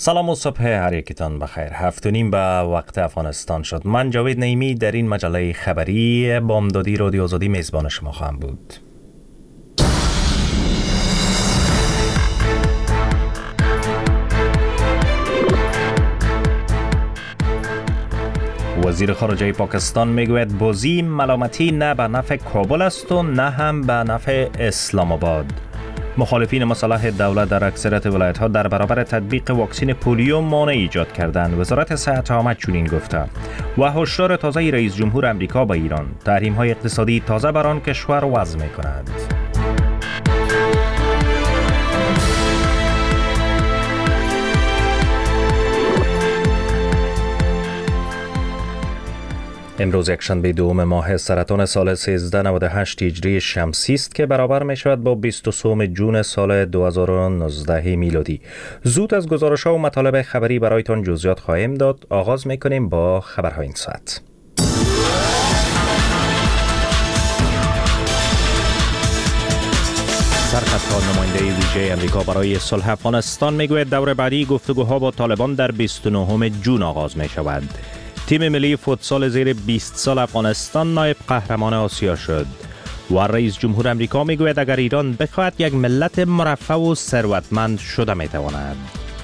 سلام و صبح هر یکتان بخیر. 7:30 به وقت افغانستان شد. من جاوید نعیمی در این مجله خبری بامدادی رادیو آزادی میزبان شما خواهم بود. وزیر خارجه پاکستان میگوید بازی ملامتی نه به نفع کابل است و نه هم به نفع اسلام آباد. مخالفین مصالح دولت در اکثریت ولایت‌ها در برابر تطبیق واکسن پولیو مانع ایجاد کردند. وزارت صحت آمد چنین گفته. و هشدار تازه رئیس جمهور آمریکا به ایران، تحریم‌های اقتصادی تازه بر آن کشور وضع می‌کند. امروز یکشنبه دوم ماه سرطان سال 1398 هجری شمسی است که برابر می شود با 23 جون سال 2019 میلادی. زود از گزارش‌ها و مطالب خبری برایتان جزئیات خواهیم داد. آغاز می کنیم با خبرهای این ساعت. سرخط نماینده ویژه امریکا برای صلح افغانستان میگوید دور بعدی گفتگوها با طالبان در 29 جون آغاز می شود. تیم ملی فوتسال زیر 20 سال افغانستان نایب قهرمان آسیا شد. و رئیس جمهور آمریکا میگوید اگر ایران بخواهد یک ملت مرفه و ثروتمند شده میتواند.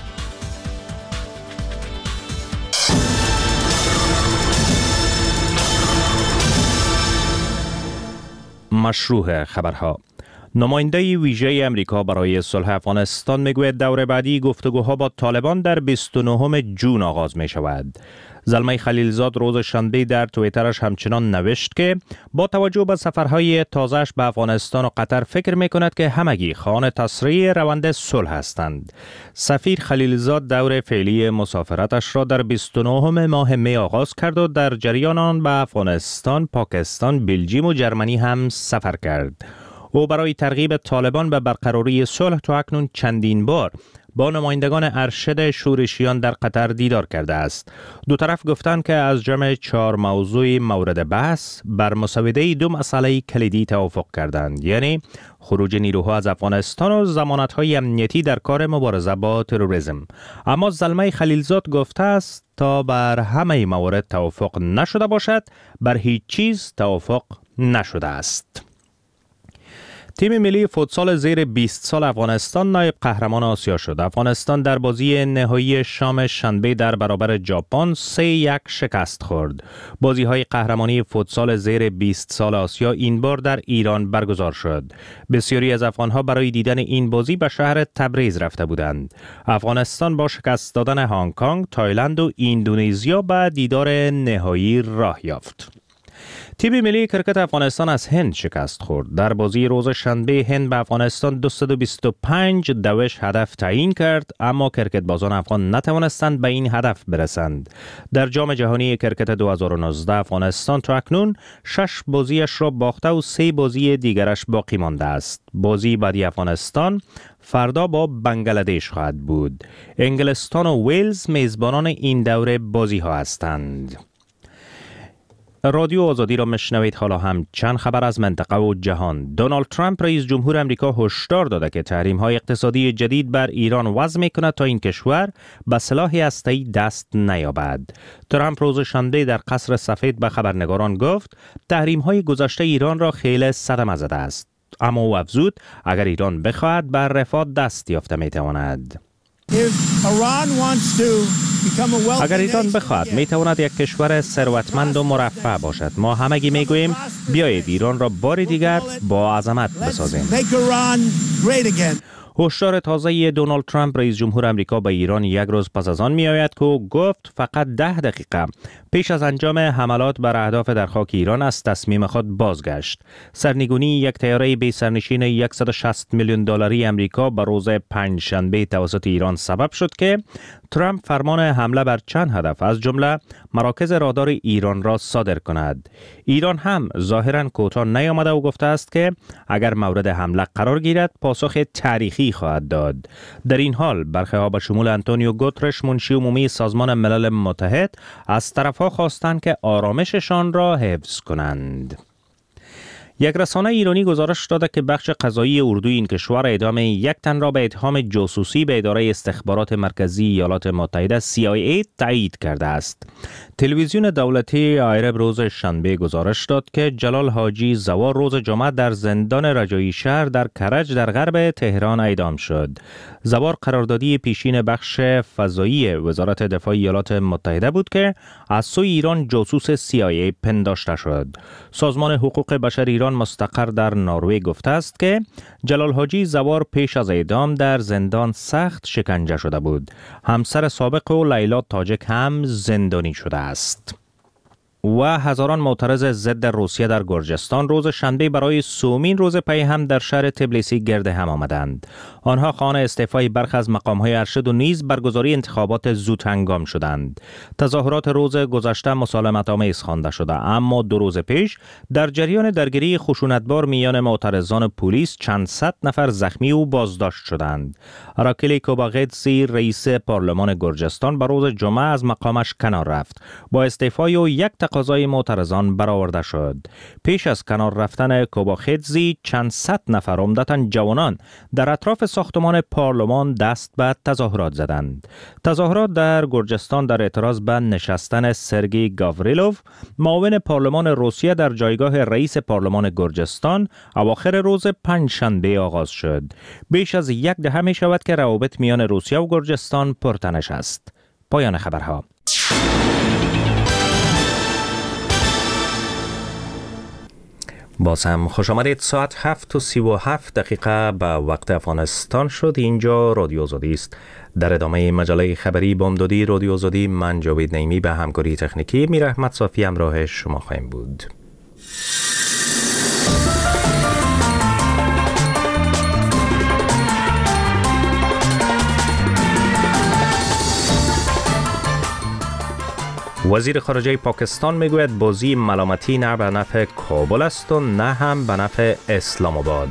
مشروع خبرها. نماینده ویژه امریکا برای صلح افغانستان میگوید دور بعدی گفتگوها با طالبان در 29 جون آغاز می شود. زلمه خلیلزاد روز شنبه در توییترش همچنان نوشت که با توجه به سفرهای تازه‌اش به افغانستان و قطر فکر می کند که همگی خواهان تسریع روند صلح هستند. سفیر خلیلزاد دور فعلی مسافرتش را در 29 ماه می آغاز کرد و در جریان آن به افغانستان، پاکستان، بلژیم و جرمنی هم سفر کرد. او برای ترغیب طالبان به برقراری صلح تا اکنون چندین بار با نمایندگان ارشد شورشیان در قطر دیدار کرده است. دو طرف گفتند که از جمع 4 موضوع مورد بحث بر مسوده 2 مسئله کلیدی توافق کردند، یعنی خروج نیروها از افغانستان و ضمانت‌های امنیتی در کار مبارزه با تروریسم. اما زلمه خلیلزاد گفته است تا بر همه موارد توافق نشده باشد، بر هیچ چیز توافق نشده است. تیم ملی فوتسال زیر 20 سال افغانستان نایب قهرمان آسیا شد. افغانستان در بازی نهایی شام شنبه در برابر ژاپن 3-1 شکست خورد. بازی‌های قهرمانی فوتسال زیر 20 سال آسیا این بار در ایران برگزار شد. بسیاری از افغان‌ها برای دیدن این بازی به شهر تبریز رفته بودند. افغانستان با شکست دادن هنگ کنگ، تایلند و اندونزیا به دیدار نهایی راه یافت. تیم ملی کرکت افغانستان از هند شکست خورد. در بازی روز شنبه هند به افغانستان 225 دوش هدف تعیین کرد، اما کرکت بازان افغان نتوانستند به این هدف برسند. در جام جهانی کرکت 2019 افغانستان تا اکنون 6 بازیش را باخته و 3 بازی دیگرش باقی مانده است. بازی بعدی افغانستان فردا با بنگلادش خواهد بود. انگلستان و ویلز میزبانان این دوره بازی ها هستند. رادیو آزادی را میشنوید. حالا هم چند خبر از منطقه و جهان. دونالد ترامپ رئیس جمهور آمریکا هشدار داده که تحریم‌های اقتصادی جدید بر ایران وضع می‌کند تا این کشور به سلاح هسته‌ای دست نیابد. ترامپ روز شنبه در قصر سفید به خبرنگاران گفت تحریم‌های گذشته ایران را خیلی صدمه زده است. اما او افزود اگر ایران بخواهد بر رفاه دست یافته می‌تواند. اگر ایران بخواهد میتواند یک کشور ثروتمند و مرفه باشد. ما همگی میگوییم بیایید ایران را بار دیگر با عظمت بسازیم. هشدار تازه دونالد ترامپ رئیس جمهور آمریکا به ایران یک روز پس از آن می آید که او گفت فقط 10 دقیقه پیش از انجام حملات بر اهداف در خاک ایران از تصمیم خود بازگشت. سرنگونی یک طیاره بی سرنشین 160 میلیون دلاری آمریکا به روز پنجشنبه توسط ایران سبب شد که ترامپ فرمان حمله بر چند هدف از جمله مراکز رادار ایران را صادر کند. ایران هم ظاهراً کوتاه نیامده و گفته است که اگر مورد حمله قرار گیرد پاسخ تاریخی خواهد داد. در این حال برخی‌ها به شمول آنتونیو گوترش منشی عمومی سازمان ملل متحد از طرف‌ها خواستند که آرامششان را حفظ کنند. یک رسانه ایرانی گزارش داده که بخش قضایی اردوی این کشور اعدام یک تن را به اتهام جاسوسی به اداره استخبارات مرکزی ایالات متحده CIA تایید کرده است. تلویزیون دولتی آیرب روز شنبه گزارش داد که جلال حاجی زوار روز جمعه در زندان رجایی شهر در کرج در غرب تهران اعدام شد. زوار قراردادی پیشین بخش فضایی وزارت دفاع ایالات متحده بود که از سوی ایران جاسوس CIA پنداشته شد. سازمان حقوق بشر ایران مستقر در نروژ گفته است که جلال حاجی زوار پیش از اعدام در زندان سخت شکنجه شده بود. همسر سابق او لیلا تاجک هم زندانی شده است. و هزاران معترض ضد روسیه در گرجستان روز شنبه برای سومین روز پی هم در شهر تبلیسی گرد هم آمدند. آنها خواهان استعفای برخی از مقام‌های ارشد و نیز برگزاری انتخابات زود هنگام شدند. تظاهرات روز گذشته مسالمت‌آمیز خوانده شده، اما 2 روز پیش در جریان درگیری خشونتبار میان معترضان پلیس چند صد نفر زخمی و بازداشت شدند. راکلی کوباغتزی رئیس پارلمان گرجستان بر روز جمعه از مقامش کنار رفت. با استعفای او یک تقاضای معترضان برآورده شد. پیش از کنار رفتن کوباخدزی چند صد نفر عمدتاً جوانان در اطراف ساختمان پارلمان دست به تظاهرات زدند. تظاهرات در گرجستان در اعتراض به نشستن سرگئی گاوریلوف معاون پارلمان روسیه در جایگاه رئیس پارلمان گرجستان اواخر روز پنجشنبه آغاز شد. بیش از 1 دهه می شود که روابط میان روسیه و گرجستان پرتنش است. پایان خبرها. باز هم خوش آمدید. ساعت 7:37 به وقت افغانستان شد. اینجا رادیو آزادی است. در ادامه مجله خبری بامدادی رادیو آزادی، من جاوید نعیمی به همکاری تکنیکی میر احمد صافی همراه شما خواهیم بود. وزیر خارجه پاکستان میگوید بازی ملامتی نه به نفع کابل است و نه هم به نفع اسلام آباد.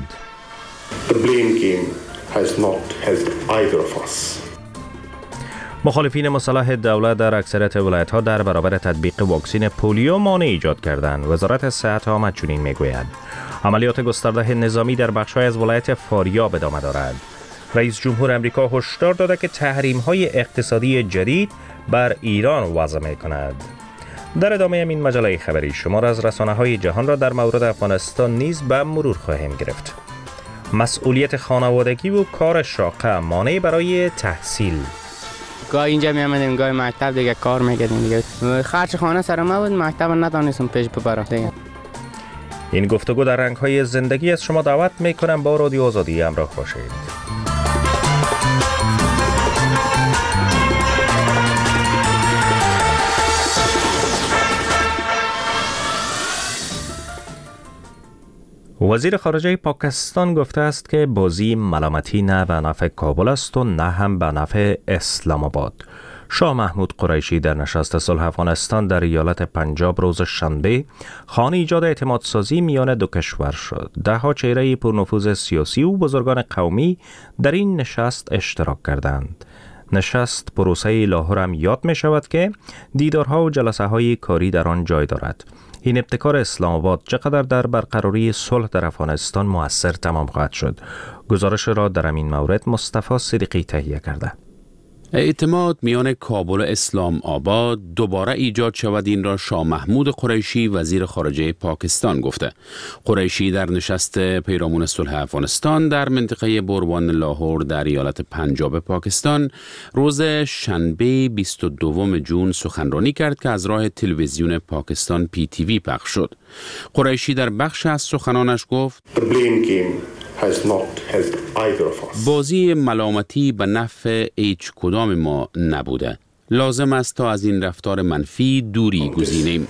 مخالفین مسلح دولت در اکثریت ولایت‌ها در برابر تطبیق واکسن پولیو مانع ایجاد کردند. وزارت صحت آمد چنین میگوید. عملیات گسترده نظامی در بخش‌های از ولایت فاریاب ادامه دارد. رئیس جمهور امریکا هشدار داده که تحریم‌های اقتصادی جدید بر ایران وضع می‌کند. در ادامه این مجله خبری شمار از رسانه‌های جهان را در مورد افغانستان نیز به مرور خواهیم گرفت. مسئولیت خانوادگی و کار شاقه مانع برای تحصیل. گاه اینجا می‌آمدیم گاه مکتب دیگه کار می‌کردیم دیگه. خرج خانه سر ما بود، مکتب نتونستم پیش ببرم دیگه. این گفتگو در رنگ‌های زندگی از شما دعوت می‌کنم با رادیو آزادی همراه باشید. وزیر خارجه پاکستان گفته است که بازی ملامتی نه به نفع کابل است و نه هم به نفع اسلام آباد. شاه محمود قریشی در نشست صلح افغانستان در ایالت پنجاب روز شنبه خواهان ایجاد اعتمادسازی میان دو کشور شد. 10 چهره پرنفوذ سیاسی و بزرگان قومی در این نشست اشتراک کردند. نشست پروسه لاهور هم یاد می شود که دیدارها و جلسه های کاری در آن جای دارد. این ابتکار اسلام آباد چقدر در برقراری صلح در افغانستان مؤثر تمام خواهد شد؟ گزارش را در این مورد مصطفی صدیقی تهیه کرده. اعتماد میان کابل و اسلام آباد دوباره ایجاد شود، این را شاه محمود قریشی وزیر خارجه پاکستان گفته. قریشی در نشست پیرامون صلح افغانستان در منطقه بوروان لاهور در ایالت پنجاب پاکستان روز شنبه 22 جون سخنرانی کرد که از راه تلویزیون پاکستان PTV پخش شد. قریشی در بخش از سخنانش گفت بازی ملامتی به نفع هیچ کدام ما نبوده. لازم است تا از این رفتار منفی دوری گزینیم.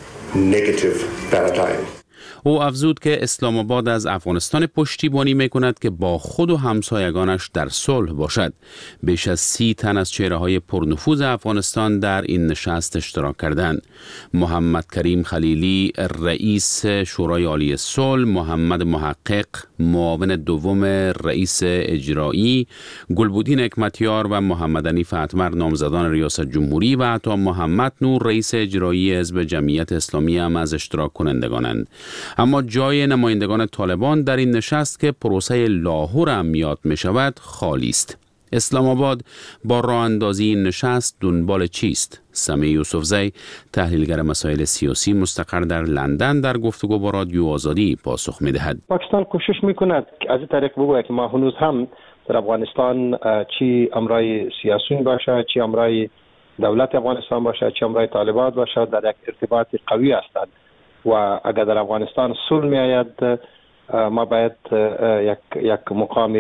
او افزود که اسلام آباد از افغانستان پشتیبانی می‌کند که با خود و همسایگانش در صلح باشد. بیش از 30 تن از چهره‌های پرنفوذ افغانستان در این نشست اشتراک کردند. محمد کریم خلیلی رئیس شورای عالی صلح، محمد محقق معاون دوم رئیس اجرایی، گلبودین حکمتیار و محمد حنیف اتمر نامزدان ریاست جمهوری و حتی محمد نور رئیس اجرایی حزب جمعیت اسلامی هم از اشتراک کنندگانند. اما جای نمایندگان طالبان در این نشست که پروسه لاهور هم یاد می شود خالی است. اسلام آباد با راه اندازی این نشست دنبال چیست؟ سمیع یوسفزی، تحلیلگر مسائل سیاسی مستقر در لندن، در گفتگو با رادیو آزادی پاسخ می‌دهد. پاکستان کوشش می‌کند که از این طریق بگوید که ما هنوز هم در افغانستان چی امرای سیاسیون باشه، چی امرای دولت افغانستان باشه، چی امرای طالبان باشه، در یک ارتباط قوی هستند و اگر در افغانستان صلح می‌آید ما باید یک مقام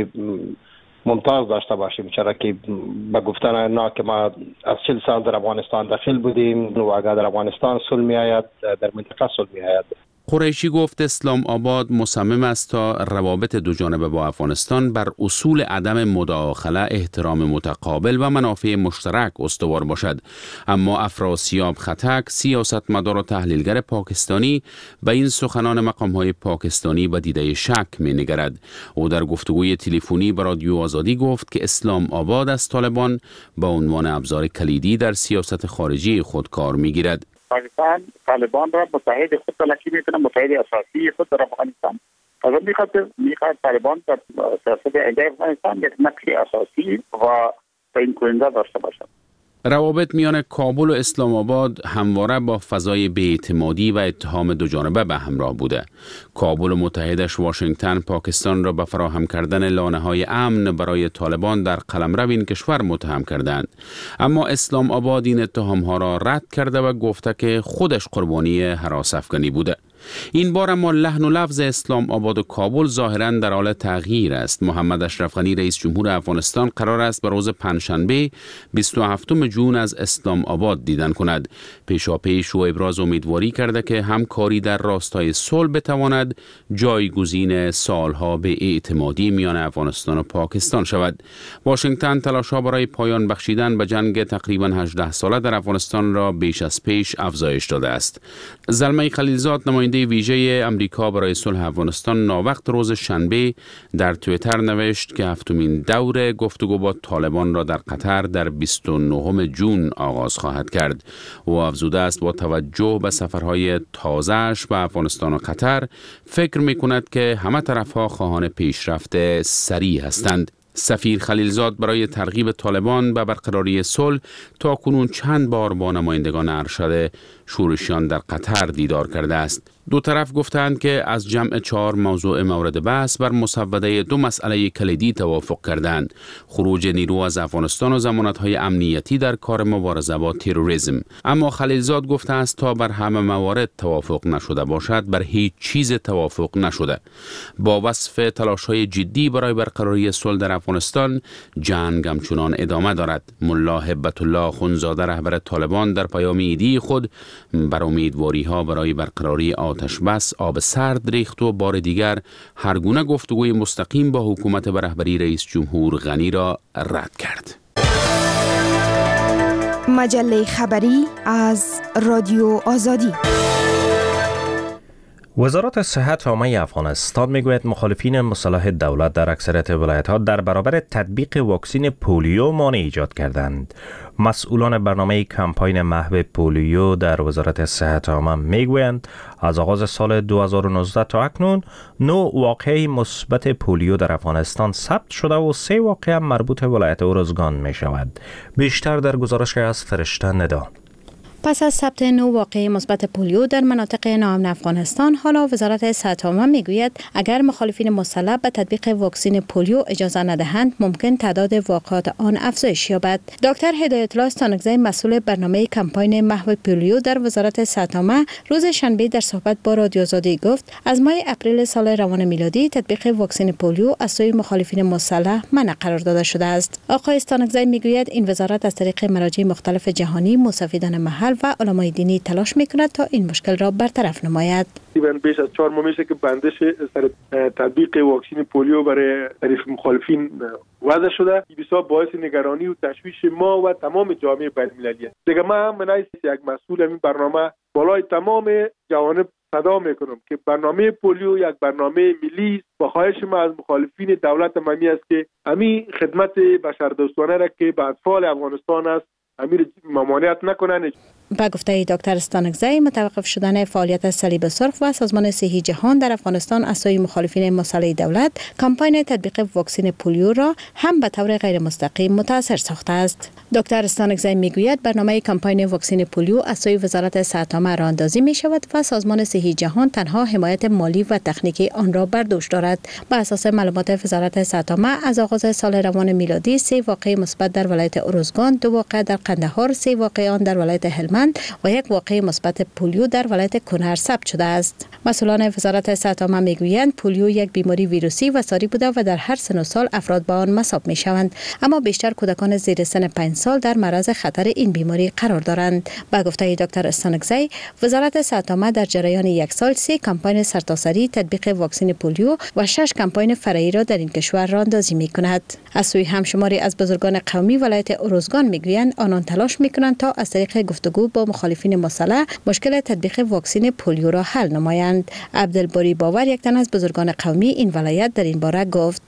ممتاز داشته باشیم، چرا که به گفتن اینا که ما از 40 سال در افغانستان داخل بودیم و اگر در افغانستان صلح می‌آید در منطقه صلح می‌آید. قریشی گفت اسلام آباد مصمم است تا روابط دو جانبه با افغانستان بر اصول عدم مداخله، احترام متقابل و منافع مشترک استوار باشد. اما افراسیاب خطک، سیاستمدار و تحلیلگر پاکستانی، به این سخنان مقام‌های پاکستانی با دیده شک می‌نگرد. او در گفتگوی تلفنی با رادیو آزادی گفت که اسلام آباد از طالبان به عنوان ابزار کلیدی در سیاست خارجی خود کار می‌گیرد. پاکستان طالبان را متحد خود تلقی میکنه، متحد اساسی خود در افغانستان. از میخواد طالبان در سیاست علیه افغانستان یک نقش اساسی و تعیین کننده داشته باشد. روابط میان کابل و اسلام آباد همواره با فضای بی‌اعتمادی و اتهام دو جانبه به همراه بوده. کابل و متحدش واشنگتن پاکستان را به فراهم کردن لانه‌های امن برای طالبان در قلمرو این کشور متهم کردند. اما اسلام آباد این اتهام‌ها را رد کرده و گفته که خودش قربانی هراس افغانی بوده. این بار اما لحن و لفظ اسلام آباد و کابل ظاهراً در حال تغییر است. محمد اشرف غنی رئیس جمهور افغانستان قرار است به روز پنجشنبه 27 جون از اسلام آباد دیدن کند. پیشاپیش او ابراز امیدواری کرده که همکاری در راستای صلح بتواند جایگزین سالها به اعتمادی میان افغانستان و پاکستان شود. واشنگتن تلاش‌ها برای پایان بخشیدن به جنگ تقریباً 18 ساله در افغانستان را بیش از پیش افزایش داده است. زلمه خلیلزاد، نماینده ویژه امریکا برای صلح افغانستان، ناوقت روز شنبه در توییتر نوشت که هفتمین دور گفتگو با طالبان را در قطر در 29 جون آغاز خواهد کرد. او افزوده است با توجه به سفرهای تازه‌اش به افغانستان و قطر فکر می‌کند که همه طرف‌ها خواهان پیشرفت سریع هستند. سفیر خلیلزاد برای ترغیب طالبان به برقراری صلح تاکنون چند بار با نمایندگان ارشد شورشیان در قطر دیدار کرده است. دو طرف گفتند که از جمع 4 موضوع مورد بحث بر مسوده 2 مسئله کلیدی توافق کردند: خروج نیرو از افغانستان و ضمانت‌های امنیتی در کار مبارزه با تروریسم. اما خلیلزاد گفته است تا بر همه موارد توافق نشده باشد، بر هیچ چیز توافق نشده. با وصف تلاش‌های جدی برای برقراری صلح در افغانستان، جنگ همچنان ادامه دارد. ملا هبت الله خونزاده، رهبر طالبان، در پیام ایدی خود بر امیدواری‌ها برای برقراری آتش بس آب سرد ریخت و بار دیگر هر گونه گفتگوی مستقیم با حکومت به رهبری رئیس جمهور غنی را رد کرد. مجله خبری از رادیو آزادی. وزارت صحت عامه افغانستان میگوید مخالفین مسلح دولت در اکثریت ولایت‌ها در برابر تطبیق واکسن پولیو مانع ایجاد کردند. مسئولان برنامه کمپاین محو پولیو در وزارت صحت عامه میگویند از آغاز سال 2019 تا اکنون 9 واقعه مثبت پولیو در افغانستان ثبت شده و 3 واقعه مربوط به ولایت ارزگان می شود. بیشتر در گزارش از فرشته ندا. پس از ثبت 9 واقعه مثبت پولیو در مناطق ناامن افغانستان، حالا وزارت صحت عامه میگوید اگر مخالفین مسلح به تطبیق واکسن پولیو اجازه ندهند، ممکن تعداد واقعات آن افزایش یابد. دکتر هدایت الله استانکزی، مسئول برنامه کمپاین محو پولیو در وزارت صحت عامه، روز شنبه در صحبت با رادیو آزادی گفت از ماه اپریل سال روان میلادی تطبیق واکسن پولیو از سوی مخالفین مسلح منع قرار داده شده است. آقای استانکزی میگوید این وزارت از طریق مراجع مختلف جهانی، مستفیدان محل و علمای دینی تلاش میکند تا این مشکل را برطرف نماید. بیش از 4 ماه میشه که بندش سر تطبیق واکسن پولیو برای طریق مخالفین وضع شده. بسیار باعث نگرانی و تشویش ما و تمام جامعه بین‌المللی است. دیگه من یک مسئول این برنامه بالای تمام جوانب صدا میکنم که برنامه پولیو یک برنامه ملی است. با خواهش ما از مخالفین دولت ممی است که همین خدمت بشردوستانه را که به اطفال افغانستان است امیر ممانعت نکنند. با گفته دکتر استانکزی، متوقف شدن فعالیت صلیب سرخ و سازمان صحی جهان در افغانستان از سوی مخالفین مسلح دولت کمپاین تطبیق واکسن پولیو را هم به طور غیر مستقیم متاثر ساخته است. دکتر استانکزی میگوید برنامه کمپاین واکسن پولیو از سوی وزارت صحت عامه راه اندازی می شود و سازمان صحی جهان تنها حمایت مالی و تکنیکی آن را بر دوش دارد. بر اساس معلومات وزارت صحت عامه از آغاز سال روان میلادی 3 واقعه مثبت در ولایت ارزگان، 2 واقعه در قندهار، 3 واقعه آن در ولایت هلمند و 1 واقعه مثبت پولیو در ولایت کنر ثبت شده است. مسئولان وزارت صحت عامه میگویند پولیو یک بیماری ویروسی و ساری بوده و در هر سن و سال افراد به آن مصاب می شوند، اما بیشتر کودکان زیر سن 5 سال در معرض خطر این بیماری قرار دارند. با گفته دکتر استانکزی، وزارت صحت عامه در جریان 1 سال 3 کمپاین سرتاسری تطبیق واکسن پولیو و 6 کمپاین فرعی را در این کشور راه اندازی می کند. از سوی همشماری از بزرگان قومی ولایت ارزگان میگویند آنان تلاش میکنند تا از طریق گفتگو با مخالفین مسلح مشکل تطبیق واکسن پولیو را حل نمایند. عبدالباری باور، یک تن از بزرگان قومی این ولایت، در این باره گفت: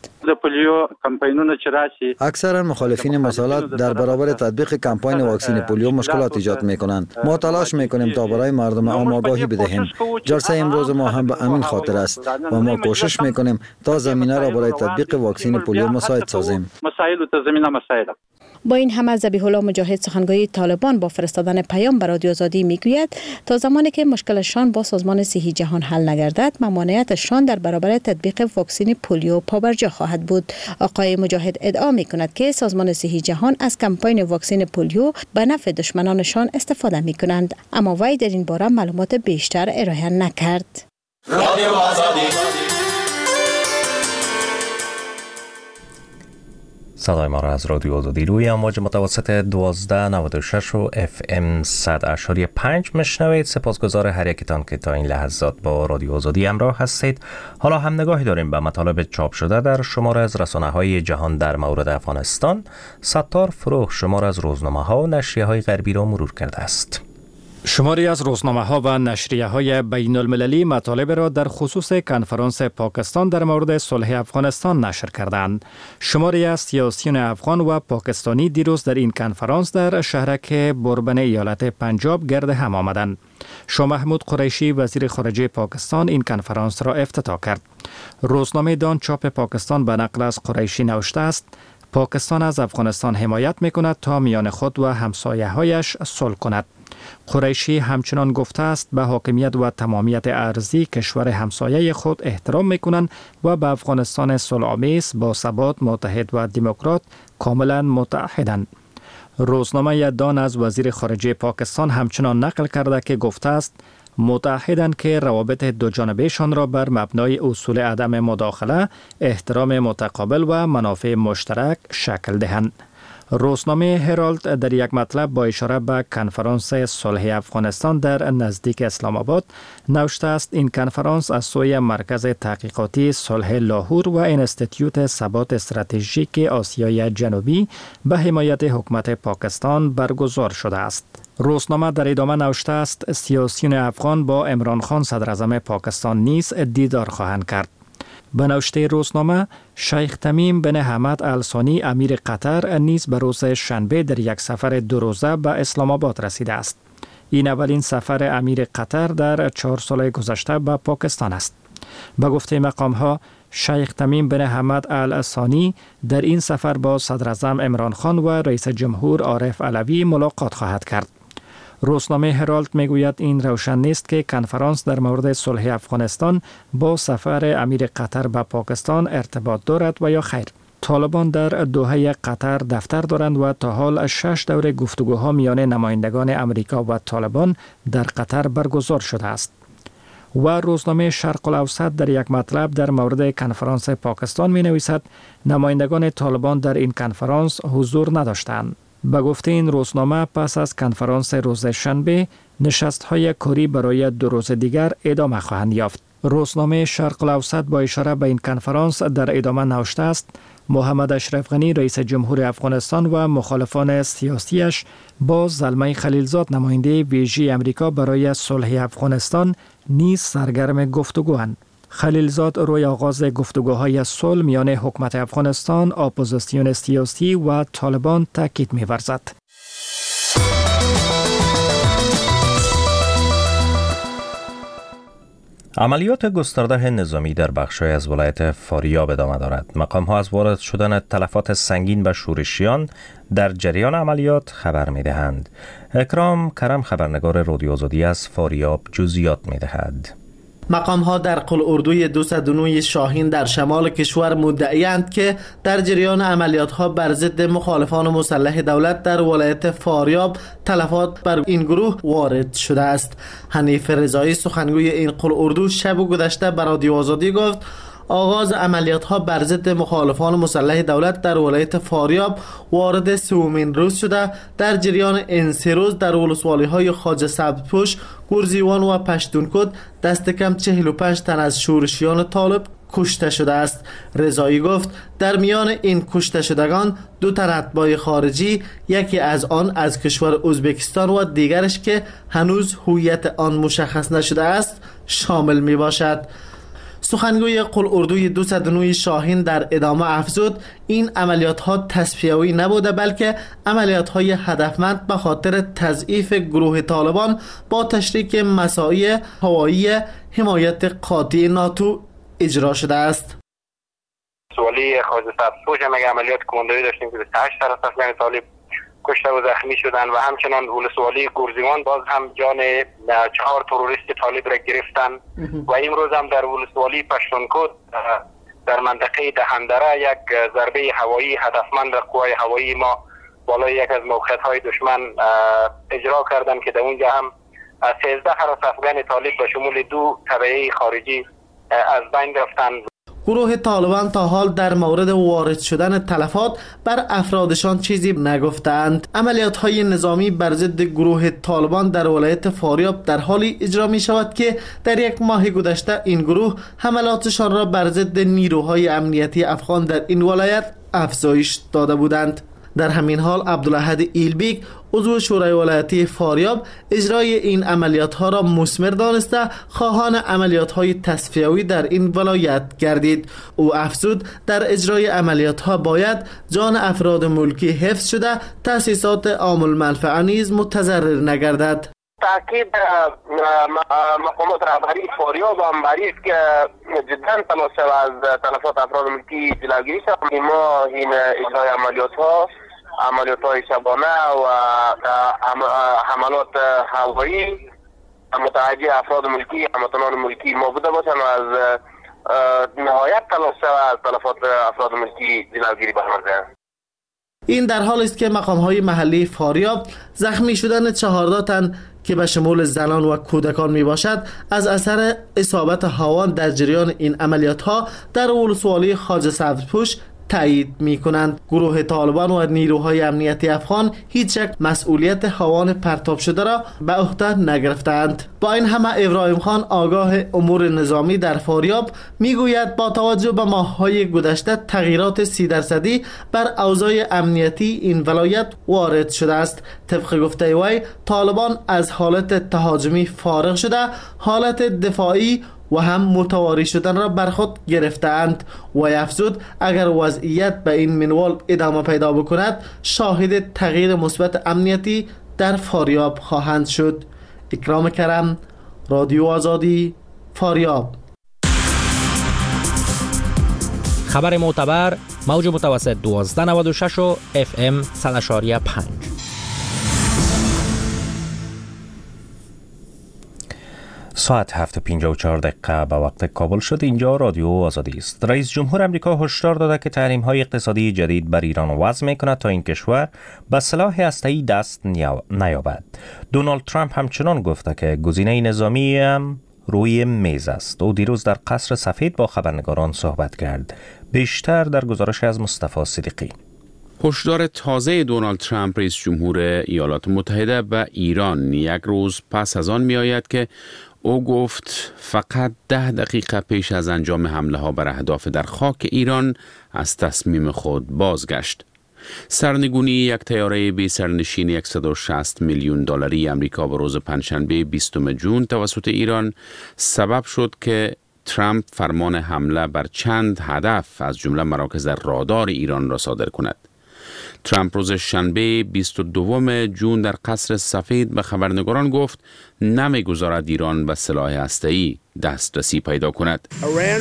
اکثرا مخالفین مسلح در برابر تطبیق کمپاین واکسن پولیو مشکلات ایجاد میکنند. ما تلاش میکنیم تا برای مردم عام آگاهی بدهیم. جلسه امروز ما هم به امین خاطر است و ما کوشش میکنیم تا زمینه را برای تطبیق واکسن پولیو مساعد سازیم. با این همه ذبیح الله مجاهد، سخنگوی طالبان، با فرستادن پیام به رادیو آزادی میگوید تا زمانی که مشکلشان با سازمان صحی جهان حل نگردد، ممانعتشان در برابر تطبیق واکسن پولیو پابرجا خواهد بود. آقای مجاهد ادعا میکند که سازمان صحی جهان از کمپاین واکسن پولیو به نفع دشمنانشان استفاده میکنند، اما وی در این باره معلومات بیشتر ارائه نکرد. رادیو آزادی. صدای ما را از رادیو آزادی روی امواج متوسط 1296 و FM 100.5 مشنوید. سپاسگزار هر یکتان که تا این لحظات با رادیو آزادی همراه هستید. حالا هم نگاهی داریم به مطالب چاپ شده در شماره از رسانه‌های جهان در مورد افغانستان. ستار فروغ شماره از روزنامه‌ها و نشریه‌های غربی را مرور کرده است. شماری از روزنامه‌ها و نشریه‌های بین‌المللی مطالب را در خصوص کنفرانس پاکستان در مورد صلح افغانستان نشر کردند. شماری از سیاسیون افغان و پاکستانی دیروز در این کنفرانس در شهرک بربن ایالت پنجاب گرد هم آمدند. شاه محمود قریشی وزیر خارجه پاکستان این کنفرانس را افتتاح کرد. روزنامه دان چاپ پاکستان به نقل از قریشی نوشته است: پاکستان از افغانستان حمایت می‌کند تا میان خود و همسایه‌هایش صلح کند. قریشی همچنان گفته است به حاکمیت و تمامیت ارضی کشور همسایه خود احترام می‌کنند و به افغانستان صلح‌آمیز، باثبات، متحد و دموکرات کاملا متعهدند. روزنامه دان از وزیر خارجه پاکستان همچنان نقل کرده که گفته است متعهدند که روابط دوجانبهشان را بر مبنای اصول عدم مداخله، احترام متقابل و منافع مشترک شکل دهند. روزنامه هرالد در یک مطلب با اشاره به کنفرانس صلح افغانستان در نزدیک اسلام آباد نوشته است: این کنفرانس از سوی مرکز تحقیقاتی صلح لاهور و انستیتیوت ثبات استراتژیک آسیای جنوبی به حمایت حکومت پاکستان برگزار شده است. روزنامه در ادامه نوشته است: سیاسیون افغان با عمران خان صدر اعظم پاکستان نیز دیدار خواهند کرد. به نوشته روزنامه، شیخ تمیم بن حمد الثانی امیر قطر نیز به روز شنبه در یک سفر 2 روزه به اسلام آباد رسیده است. این اولین سفر امیر قطر در 4 سال گذشته به پاکستان است. به گفته مقام‌ها، شیخ تمیم بن حمد الثانی در این سفر با صدر اعظم عمران خان و رئیس جمهور عارف علوی ملاقات خواهد کرد. روزنامه هرالد میگوید این روشن نیست که کنفرانس در مورد صلح افغانستان با سفر امیر قطر به پاکستان ارتباط دارد و یا خیر. طالبان در دوحه قطر دفتر دارند و تا حال 6 دور گفتگوها میان نمایندگان امریکا و طالبان در قطر برگزار شده است. و روزنامه شرق الاوسط در یک مطلب در مورد کنفرانس پاکستان می نویسد: نمایندگان طالبان در این کنفرانس حضور نداشتند. به گفته این روزنامه پس از کنفرانس روز شنبه نشست‌های کاری برای 2 روز دیگر ادامه خواهند یافت. روزنامه شرق الاوسط با اشاره به این کنفرانس در ادامه نوشته است: محمد اشرف غنی رئیس جمهور افغانستان و مخالفان سیاسیش با زلمه خلیلزاد نماینده ویژه امریکا برای صلح افغانستان نیز سرگرم گفتگواند. خلیلزاد روی آغاز گفتگوهای صلح میان حکومت افغانستان، اپوزیسیون سیاسی و طالبان تاکید می‌ورزد. عملیات گسترده نظامی در بخش‌های از ولایت فاریاب ادامه دارد. مقام‌ها از وارد شدن تلفات سنگین به شورشیان در جریان عملیات خبر می‌دهند. اکرام کرم خبرنگار رادیو آزادی از فاریاب جزئیات می‌دهد. مقام‌ها در قلعه‌اردوی 209 شاهین در شمال کشور مدعی‌اند که در جریان عملیات‌ها بر ضد مخالفان مسلح دولت در ولایت فاریاب تلفات بر این گروه وارد شده است. حنیف رضایی سخنگوی این قلعه‌اردو شب گذشته به رادیو آزادی گفت آغاز عملیات‌ها بر ضد مخالفان مسلح دولت در ولایت فاریاب وارد سومین روز شده. در جریان این 3 روز در ولسوالی‌های خواجه سبزپوش، گرزیوان و پشتونکد دست کم 45 تن از شورشیان طالب کشته شده است. رضایی گفت در میان این کشته شدگان 2 تن اتباع خارجی، یکی از آن از کشور ازبکستان و دیگرش که هنوز هویت آن مشخص نشده است شامل می باشد. سخنگوی قلعه‌اردوی 209 شاهین در ادامه افزود این عملیات ها تصفیه‌ای نبوده بلکه عملیات های هدفمند به خاطر تضعیف گروه طالبان با تشریک مساعی هوایی حمایت قاطع ناتو اجرا شده است. سوالی خواجه سبزپوش هم عملیات کماندویی داشتیم که 28 طرف افغان طالب کشته و زخمی شدن و همچنان ولسوالی گرزیوان باز هم جان 4 تروریست طالب را گرفتن و امروز هم در ولسوالی پشتونکد در منطقه دهندره یک ضربه هوایی هدفمند قوای هوایی ما بالای یک از موقعیت‌های دشمن اجرا کردن که در اونجا هم 13 حراس افغان طالب به شمول 2 تبعه خارجی از بین رفتن. گروه طالبان تا حال در مورد وارد شدن تلفات بر افرادشان چیزی نگفتند. عملیات‌های نظامی بر ضد گروه طالبان در ولایت فاریاب در حالی اجرا می شود که در 1 ماه گذشته این گروه حملاتشان را بر ضد نیروهای امنیتی افغان در این ولایت افزایش داده بودند. در همین حال عبدالاحد ایلبیک عضو شورای ولایتی فاریاب اجرای این عملیات ها را مثمر دانسته خواهان عملیات های تصفیه‌ای در این ولایت گردید. او افزود در اجرای عملیات ها باید جان افراد ملکی حفظ شده، تأسیسات عام المنفعه نیز متضرر نگردد. تاکید مقامات رهبری فاریاب هم بری است که جدا تلاش از تلفات افراد ملکی جلوگیری شود. ما این اجرای عملیات های شبانه و حملات هوایی متوجه افراد ملکی هموطنان ملکی ما بوده باشند و از نهایت تلاش از تلفات افراد ملکی جلوگیری برمانده. این در حال است که مقام‌های محلی فاریاب زخمی شدن 14 تن که به شمول زنان و کودکان می باشد از اثر اصابت هاوان در جریان این عملیات ها در ولسوالی خواجه سبزپوش تایید می کنند. گروه طالبان و نیروهای امنیتی افغان هیچ یک مسئولیت هاوان پرتاب شده را به عهده نگرفتند. با این همه ابراهیم خان آگاه امور نظامی در فاریاب می گوید با توجه به ماه‌های گذشته تغییرات 30% بر اوضاع امنیتی این ولایت وارد شده است. طبق گفته وی طالبان از حالت تهاجمی فارغ شده حالت دفاعی و هم متواری شدن را بر خود گرفتند و افزود اگر وضعیت به این منوال ادامه پیدا بکند شاهد تغییر مثبت امنیتی در فاریاب خواهند شد. اکرام کرم، رادیو آزادی، فاریاب. خبر معتبر موج متوسط 1296 و FM 100.5. ساعت 7:54 به وقت کابل شد. اینجا رادیو آزادی است. رئیس جمهور امریکا هشدار داده که تحریم‌های اقتصادی جدید بر ایران وضع می‌کند تا این کشور به سلاح هسته‌ای دست نیابد. دونالد ترامپ همچنان گفته که گزینه نظامی هم روی میز است. او دیروز در قصر سفید با خبرنگاران صحبت کرد. بیشتر در گزارش از مصطفی صدیقی. هشدار تازه دونالد ترامپ رئیس جمهور ایالات متحده به ایران یک روز پس از آن می آید که او گفت فقط 10 دقیقه پیش از انجام حمله ها بر اهداف در خاک ایران از تصمیم خود بازگشت. سرنگونی یک طیاره بی سرنشین 160 میلیون دلاری آمریکا به روز پنجشنبه 20 جون توسط ایران سبب شد که ترامپ فرمان حمله بر چند هدف از جمله مراکز رادار ایران را صادر کند. ترامپ روز شنبه 22 جون در قصر سفید به خبرنگاران گفت نمیگذارد ایران به سلاح هسته‌ای دسترسی پیدا کند.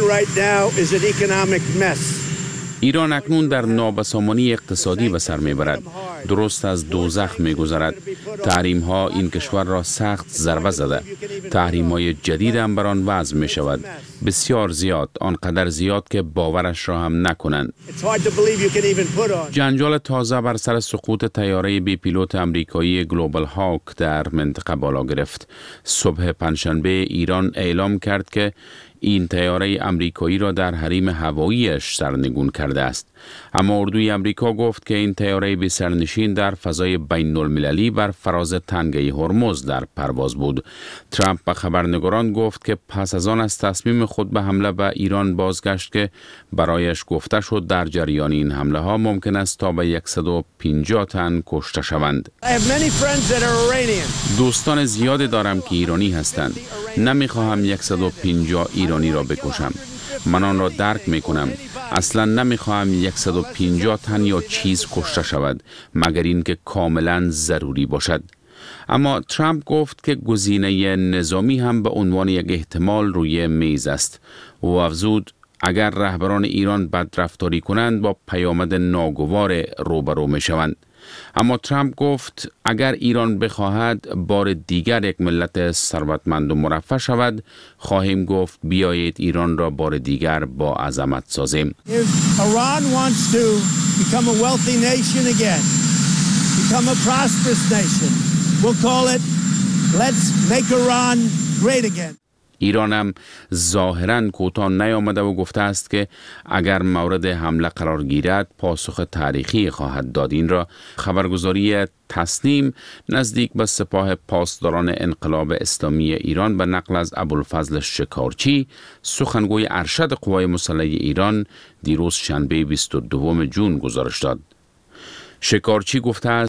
ایران اکنون در نابسامانی اقتصادی به سر میبرد. درست از دوزخ میگذرد. تحریم ها این کشور را سخت ضربه زده. تحریم های جدید هم بر آن وضع می شود. بسیار زیاد، آنقدر زیاد که باورش را هم نکنند. جنجال تازه بر سر سقوط طیاره بی پیلوت امریکایی گلوبال هاک در منطقه بالا گرفت. صبح پنجشنبه ایران اعلام کرد که این طیاره امریکایی را در حریم هواییش سرنگون کرده است. اما اردوی امریکا گفت که این طیاره بی سرنشین در فضای بین المللی بر فراز تنگه هرمز در پرواز بود. ترامپ به خبرنگاران گفت که پس از آن از تصمیم خود به حمله به ایران بازگشت که برایش گفته شد در جریان این حمله ها ممکن است تا به 150 تن کشته شوند. دوستان زیادی دارم که ایرانی هستند. نمیخواهم 150 ایرانی را بکشم. من آن را درک میکنم. اصلا نمیخواهم 150 تن یا چیز کشته شود مگر اینکه کاملا ضروری باشد. اما ترامپ گفت که گزینه نظامی هم به عنوان یک احتمال روی میز است. او افزود اگر رهبران ایران بدرفتاری کنند با پیامد ناگوار روبرو می شوند. اما ترامپ گفت اگر ایران بخواهد بار دیگر یک ملت ثروتمند و مرفه شود، خواهیم گفت بیایید ایران را بار دیگر با عظمت سازیم. ایران هم ظاهراً کوتاه نیامده و گفته است که اگر مورد حمله قرار گیرد پاسخ تاریخی خواهد داد. این را خبرگزاری تسنیم نزدیک به سپاه پاسداران انقلاب اسلامی ایران به نقل از ابوالفضل شکارچی سخنگوی ارشد قوای مسلحه ایران دیروز شنبه 22 جون گزارش داد. شکارچی گفته است